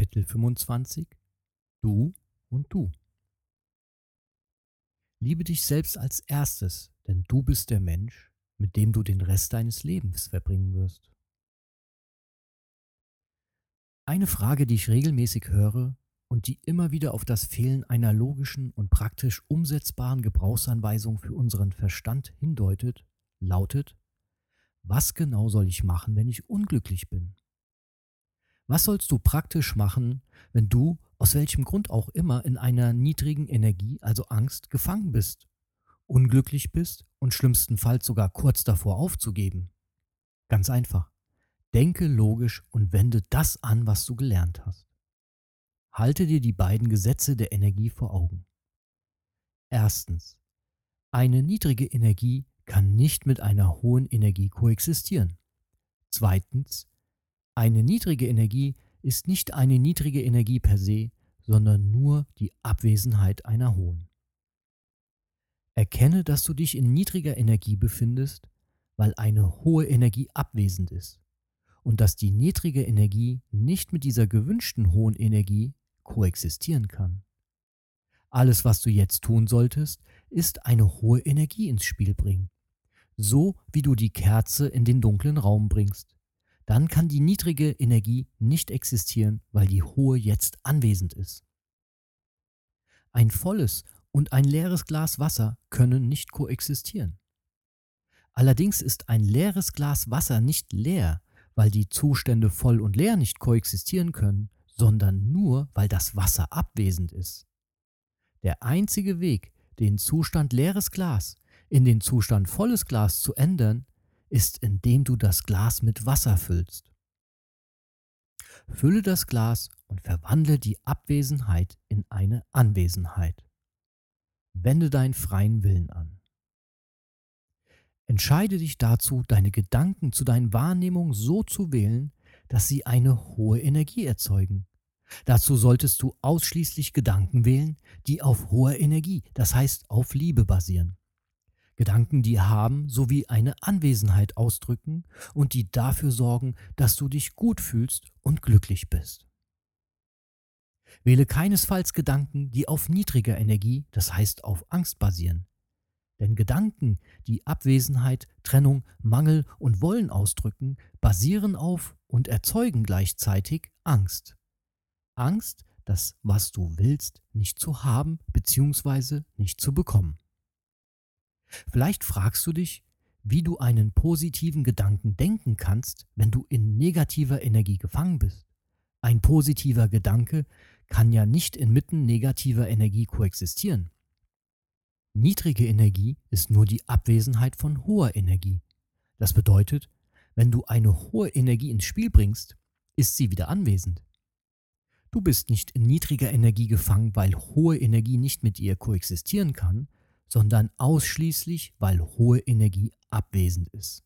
Kapitel 25 Du und du. Liebe dich selbst als erstes, denn du bist der Mensch, mit dem du den Rest deines Lebens verbringen wirst. Eine Frage, die ich regelmäßig höre und die immer wieder auf das Fehlen einer logischen und praktisch umsetzbaren Gebrauchsanweisung für unseren Verstand hindeutet, lautet: Was genau soll ich machen, wenn ich unglücklich bin? Was sollst du praktisch machen, wenn du, aus welchem Grund auch immer, in einer niedrigen Energie, also Angst, gefangen bist, unglücklich bist und schlimmstenfalls sogar kurz davor aufzugeben? Ganz einfach. Denke logisch und wende das an, was du gelernt hast. Halte dir die beiden Gesetze der Energie vor Augen. Erstens. Eine niedrige Energie kann nicht mit einer hohen Energie koexistieren. Zweitens. Eine niedrige Energie ist nicht eine niedrige Energie per se, sondern nur die Abwesenheit einer hohen. Erkenne, dass du dich in niedriger Energie befindest, weil eine hohe Energie abwesend ist und dass die niedrige Energie nicht mit dieser gewünschten hohen Energie koexistieren kann. Alles, was du jetzt tun solltest, ist eine hohe Energie ins Spiel bringen, so wie du die Kerze in den dunklen Raum bringst. Dann kann die niedrige Energie nicht existieren, weil die hohe jetzt anwesend ist. Ein volles und ein leeres Glas Wasser können nicht koexistieren. Allerdings ist ein leeres Glas Wasser nicht leer, weil die Zustände voll und leer nicht koexistieren können, sondern nur, weil das Wasser abwesend ist. Der einzige Weg, den Zustand leeres Glas in den Zustand volles Glas zu ändern, ist, indem du das Glas mit Wasser füllst. Fülle das Glas und verwandle die Abwesenheit in eine Anwesenheit. Wende deinen freien Willen an. Entscheide dich dazu, deine Gedanken zu deinen Wahrnehmungen so zu wählen, dass sie eine hohe Energie erzeugen. Dazu solltest du ausschließlich Gedanken wählen, die auf hoher Energie, das heißt auf Liebe basieren. Gedanken, die haben sowie eine Anwesenheit ausdrücken und die dafür sorgen, dass du dich gut fühlst und glücklich bist. Wähle keinesfalls Gedanken, die auf niedriger Energie, das heißt auf Angst basieren. Denn Gedanken, die Abwesenheit, Trennung, Mangel und Wollen ausdrücken, basieren auf und erzeugen gleichzeitig Angst. Angst, das, was du willst, nicht zu haben bzw. nicht zu bekommen. Vielleicht fragst du dich, wie du einen positiven Gedanken denken kannst, wenn du in negativer Energie gefangen bist. Ein positiver Gedanke kann ja nicht inmitten negativer Energie koexistieren. Niedrige Energie ist nur die Abwesenheit von hoher Energie. Das bedeutet, wenn du eine hohe Energie ins Spiel bringst, ist sie wieder anwesend. Du bist nicht in niedriger Energie gefangen, weil hohe Energie nicht mit ihr koexistieren kann, sondern ausschließlich, weil hohe Energie abwesend ist.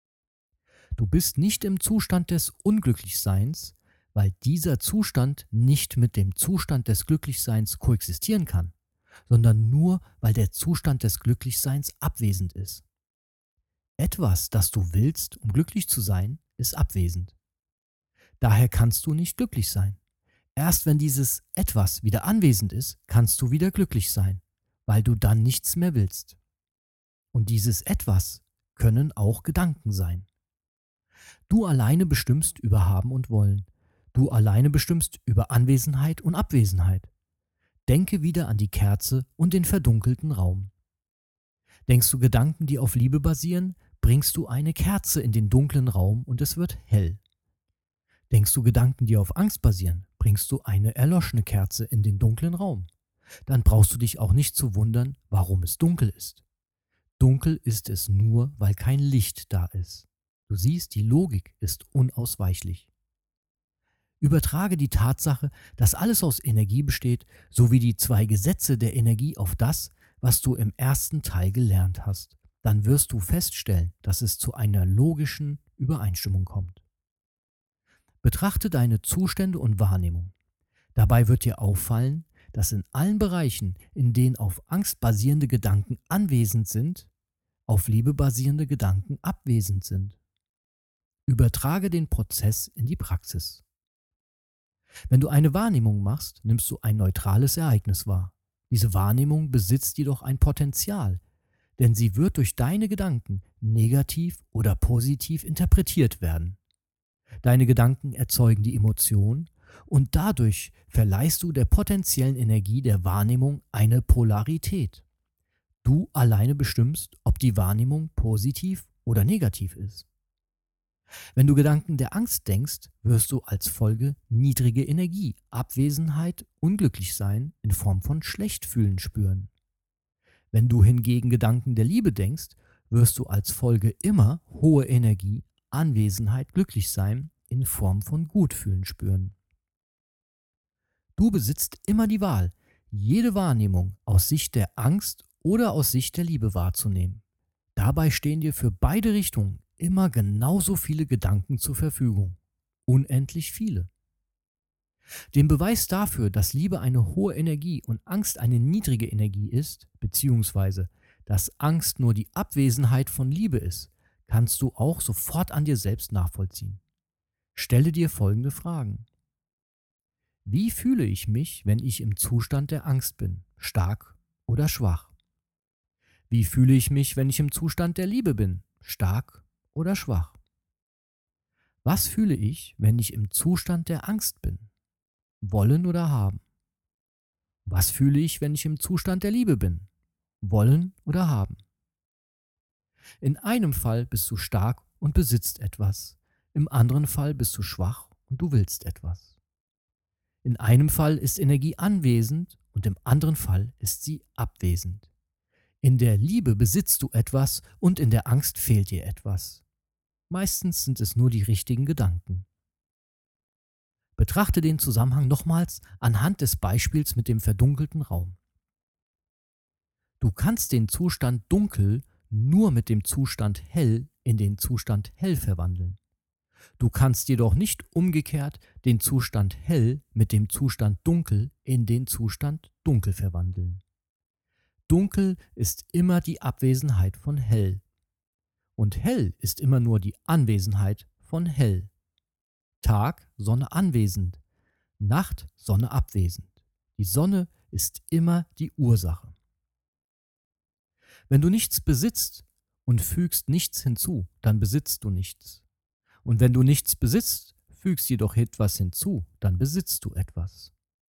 Du bist nicht im Zustand des Unglücklichseins, weil dieser Zustand nicht mit dem Zustand des Glücklichseins koexistieren kann, sondern nur, weil der Zustand des Glücklichseins abwesend ist. Etwas, das du willst, um glücklich zu sein, ist abwesend. Daher kannst du nicht glücklich sein. Erst wenn dieses Etwas wieder anwesend ist, kannst du wieder glücklich sein, weil du dann nichts mehr willst. Und dieses Etwas können auch Gedanken sein. Du alleine bestimmst über Haben und Wollen. Du alleine bestimmst über Anwesenheit und Abwesenheit. Denke wieder an die Kerze und den verdunkelten Raum. Denkst du Gedanken, die auf Liebe basieren, bringst du eine Kerze in den dunklen Raum und es wird hell. Denkst du Gedanken, die auf Angst basieren, bringst du eine erloschene Kerze in den dunklen Raum. Dann brauchst du dich auch nicht zu wundern, warum es dunkel ist. Dunkel ist es nur, weil kein Licht da ist. Du siehst, die Logik ist unausweichlich. Übertrage die Tatsache, dass alles aus Energie besteht, sowie die zwei Gesetze der Energie auf das, was du im ersten Teil gelernt hast. Dann wirst du feststellen, dass es zu einer logischen Übereinstimmung kommt. Betrachte deine Zustände und Wahrnehmung. Dabei wird dir auffallen, dass in allen Bereichen, in denen auf Angst basierende Gedanken anwesend sind, auf Liebe basierende Gedanken abwesend sind. Übertrage den Prozess in die Praxis. Wenn du eine Wahrnehmung machst, nimmst du ein neutrales Ereignis wahr. Diese Wahrnehmung besitzt jedoch ein Potenzial, denn sie wird durch deine Gedanken negativ oder positiv interpretiert werden. Deine Gedanken erzeugen die Emotion und dadurch verleihst du der potenziellen Energie der Wahrnehmung eine Polarität. Du alleine bestimmst, ob die Wahrnehmung positiv oder negativ ist. Wenn du Gedanken der Angst denkst, wirst du als Folge niedrige Energie, Abwesenheit, Unglücklichsein in Form von Schlechtfühlen spüren. Wenn du hingegen Gedanken der Liebe denkst, wirst du als Folge immer hohe Energie, Anwesenheit, Glücklichsein in Form von Gutfühlen spüren. Du besitzt immer die Wahl, jede Wahrnehmung aus Sicht der Angst oder aus Sicht der Liebe wahrzunehmen. Dabei stehen dir für beide Richtungen immer genauso viele Gedanken zur Verfügung. Unendlich viele. Den Beweis dafür, dass Liebe eine hohe Energie und Angst eine niedrige Energie ist, beziehungsweise dass Angst nur die Abwesenheit von Liebe ist, kannst du auch sofort an dir selbst nachvollziehen. Stelle dir folgende Fragen. Wie fühle ich mich, wenn ich im Zustand der Angst bin, stark oder schwach? Wie fühle ich mich, wenn ich im Zustand der Liebe bin, stark oder schwach? Was fühle ich, wenn ich im Zustand der Angst bin? Wollen oder haben? Was fühle ich, wenn ich im Zustand der Liebe bin? Wollen oder haben? In einem Fall bist du stark und besitzt etwas. Im anderen Fall bist du schwach und du willst etwas. In einem Fall ist Energie anwesend und im anderen Fall ist sie abwesend. In der Liebe besitzt du etwas und in der Angst fehlt dir etwas. Meistens sind es nur die richtigen Gedanken. Betrachte den Zusammenhang nochmals anhand des Beispiels mit dem verdunkelten Raum. Du kannst den Zustand dunkel nur mit dem Zustand hell in den Zustand hell verwandeln. Du kannst jedoch nicht umgekehrt den Zustand hell mit dem Zustand dunkel in den Zustand dunkel verwandeln. Dunkel ist immer die Abwesenheit von hell und hell ist immer nur die Anwesenheit von hell. Tag, Sonne anwesend, Nacht, Sonne abwesend. Die Sonne ist immer die Ursache. Wenn du nichts besitzt und fügst nichts hinzu, dann besitzt du nichts. Und wenn du nichts besitzt, fügst jedoch etwas hinzu, dann besitzt du etwas.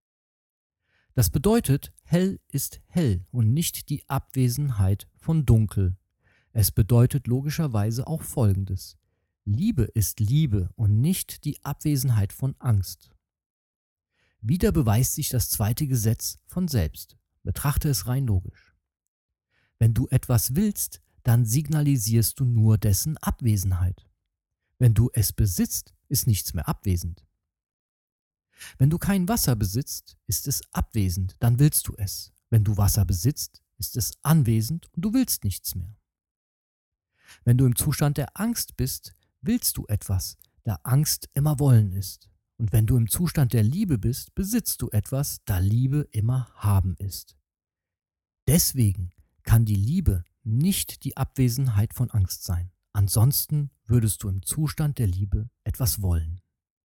Das bedeutet, hell ist hell und nicht die Abwesenheit von dunkel. Es bedeutet logischerweise auch Folgendes. Liebe ist Liebe und nicht die Abwesenheit von Angst. Wieder beweist sich das zweite Gesetz von selbst. Betrachte es rein logisch. Wenn du etwas willst, dann signalisierst du nur dessen Abwesenheit. Wenn du es besitzt, ist nichts mehr abwesend. Wenn du kein Wasser besitzt, ist es abwesend, dann willst du es. Wenn du Wasser besitzt, ist es anwesend und du willst nichts mehr. Wenn du im Zustand der Angst bist, willst du etwas, da Angst immer Wollen ist. Und wenn du im Zustand der Liebe bist, besitzt du etwas, da Liebe immer Haben ist. Deswegen kann die Liebe nicht die Abwesenheit von Angst sein. Ansonsten würdest du im Zustand der Liebe etwas wollen.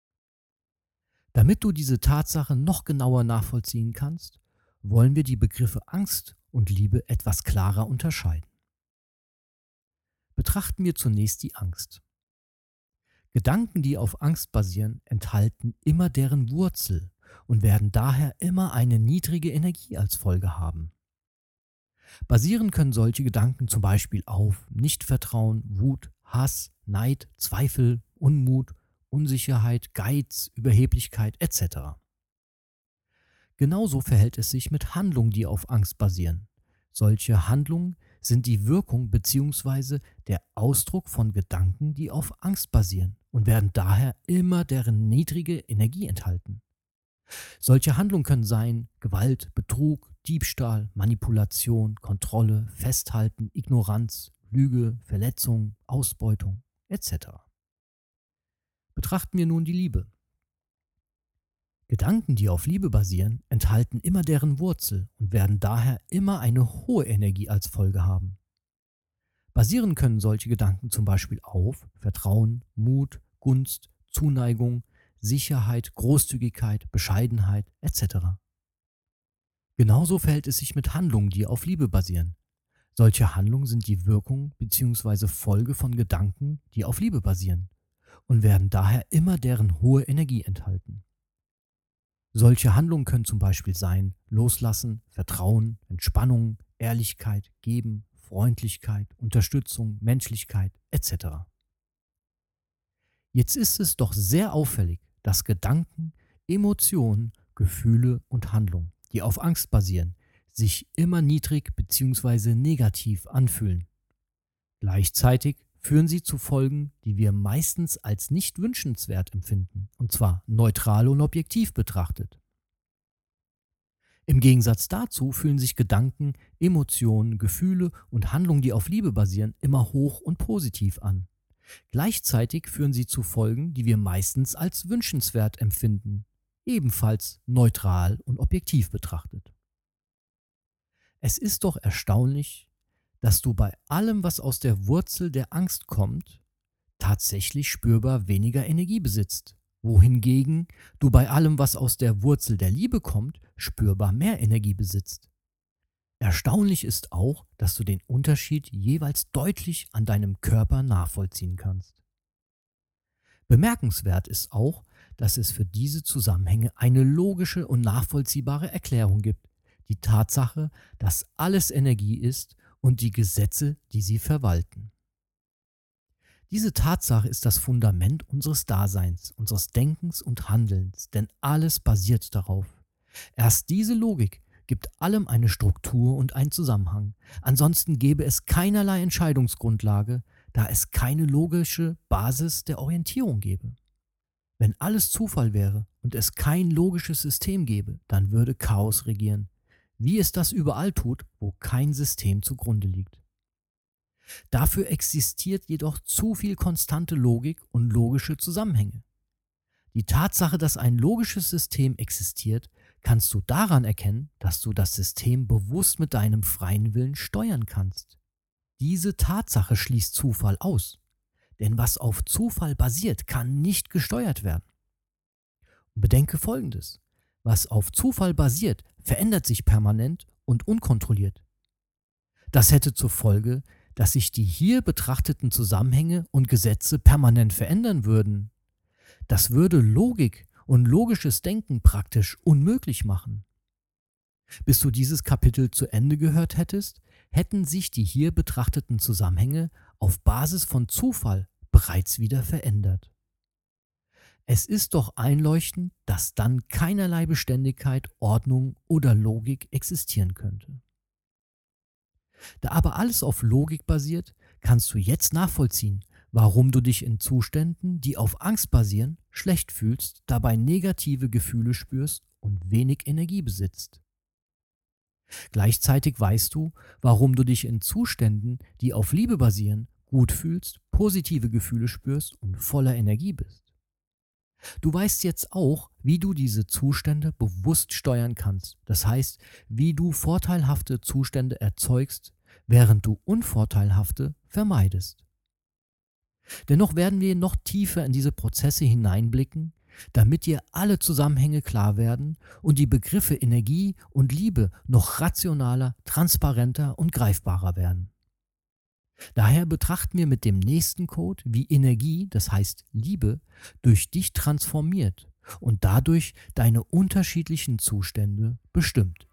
Damit du diese Tatsache noch genauer nachvollziehen kannst, wollen wir die Begriffe Angst und Liebe etwas klarer unterscheiden. Betrachten wir zunächst die Angst. Gedanken, die auf Angst basieren, enthalten immer deren Wurzel und werden daher immer eine niedrige Energie als Folge haben. Basieren können solche Gedanken zum Beispiel auf Nichtvertrauen, Wut, Hass, Neid, Zweifel, Unmut, Unsicherheit, Geiz, Überheblichkeit etc. Genauso verhält es sich mit Handlungen, die auf Angst basieren. Solche Handlungen sind die Wirkung bzw. der Ausdruck von Gedanken, die auf Angst basieren und werden daher immer deren niedrige Energie enthalten. Solche Handlungen können sein Gewalt, Betrug, Diebstahl, Manipulation, Kontrolle, Festhalten, Ignoranz, Lüge, Verletzung, Ausbeutung etc. Betrachten wir nun die Liebe. Gedanken, die auf Liebe basieren, enthalten immer deren Wurzel und werden daher immer eine hohe Energie als Folge haben. Basieren können solche Gedanken zum Beispiel auf Vertrauen, Mut, Gunst, Zuneigung, Sicherheit, Großzügigkeit, Bescheidenheit etc. Genauso verhält es sich mit Handlungen, die auf Liebe basieren. Solche Handlungen sind die Wirkung bzw. Folge von Gedanken, die auf Liebe basieren und werden daher immer deren hohe Energie enthalten. Solche Handlungen können zum Beispiel sein Loslassen, Vertrauen, Entspannung, Ehrlichkeit, Geben, Freundlichkeit, Unterstützung, Menschlichkeit etc. Jetzt ist es doch sehr auffällig, dass Gedanken, Emotionen, Gefühle und Handlungen, die auf Angst basieren, sich immer niedrig bzw. negativ anfühlen. Gleichzeitig führen sie zu Folgen, die wir meistens als nicht wünschenswert empfinden, und zwar neutral und objektiv betrachtet. Im Gegensatz dazu fühlen sich Gedanken, Emotionen, Gefühle und Handlungen, die auf Liebe basieren, immer hoch und positiv an. Gleichzeitig führen sie zu Folgen, die wir meistens als wünschenswert empfinden, ebenfalls neutral und objektiv betrachtet. Es ist doch erstaunlich, dass du bei allem, was aus der Wurzel der Angst kommt, tatsächlich spürbar weniger Energie besitzt, wohingegen du bei allem, was aus der Wurzel der Liebe kommt, spürbar mehr Energie besitzt. Erstaunlich ist auch, dass du den Unterschied jeweils deutlich an deinem Körper nachvollziehen kannst. Bemerkenswert ist auch, dass es für diese Zusammenhänge eine logische und nachvollziehbare Erklärung gibt. Die Tatsache, dass alles Energie ist und die Gesetze, die sie verwalten. Diese Tatsache ist das Fundament unseres Daseins, unseres Denkens und Handelns, denn alles basiert darauf. Erst diese Logik gibt allem eine Struktur und einen Zusammenhang. Ansonsten gäbe es keinerlei Entscheidungsgrundlage, da es keine logische Basis der Orientierung gäbe. Wenn alles Zufall wäre und es kein logisches System gäbe, dann würde Chaos regieren, wie es das überall tut, wo kein System zugrunde liegt. Dafür existiert jedoch zu viel konstante Logik und logische Zusammenhänge. Die Tatsache, dass ein logisches System existiert, kannst du daran erkennen, dass du das System bewusst mit deinem freien Willen steuern kannst. Diese Tatsache schließt Zufall aus, denn was auf Zufall basiert, kann nicht gesteuert werden. Und bedenke Folgendes: Was auf Zufall basiert, verändert sich permanent und unkontrolliert. Das hätte zur Folge, dass sich die hier betrachteten Zusammenhänge und Gesetze permanent verändern würden. Das würde Logik und logisches Denken praktisch unmöglich machen. Bis du dieses Kapitel zu Ende gehört hättest, hätten sich die hier betrachteten Zusammenhänge auf Basis von Zufall bereits wieder verändert. Es ist doch einleuchtend, dass dann keinerlei Beständigkeit, Ordnung oder Logik existieren könnte. Da aber alles auf Logik basiert, kannst du jetzt nachvollziehen, warum du dich in Zuständen, die auf Angst basieren, schlecht fühlst, dabei negative Gefühle spürst und wenig Energie besitzt. Gleichzeitig weißt du, warum du dich in Zuständen, die auf Liebe basieren, gut fühlst, positive Gefühle spürst und voller Energie bist. Du weißt jetzt auch, wie du diese Zustände bewusst steuern kannst. Das heißt, wie du vorteilhafte Zustände erzeugst, während du unvorteilhafte vermeidest. Dennoch werden wir noch tiefer in diese Prozesse hineinblicken, damit dir alle Zusammenhänge klar werden und die Begriffe Energie und Liebe noch rationaler, transparenter und greifbarer werden. Daher betrachten wir mit dem nächsten Code, wie Energie, das heißt Liebe, durch dich transformiert und dadurch deine unterschiedlichen Zustände bestimmt.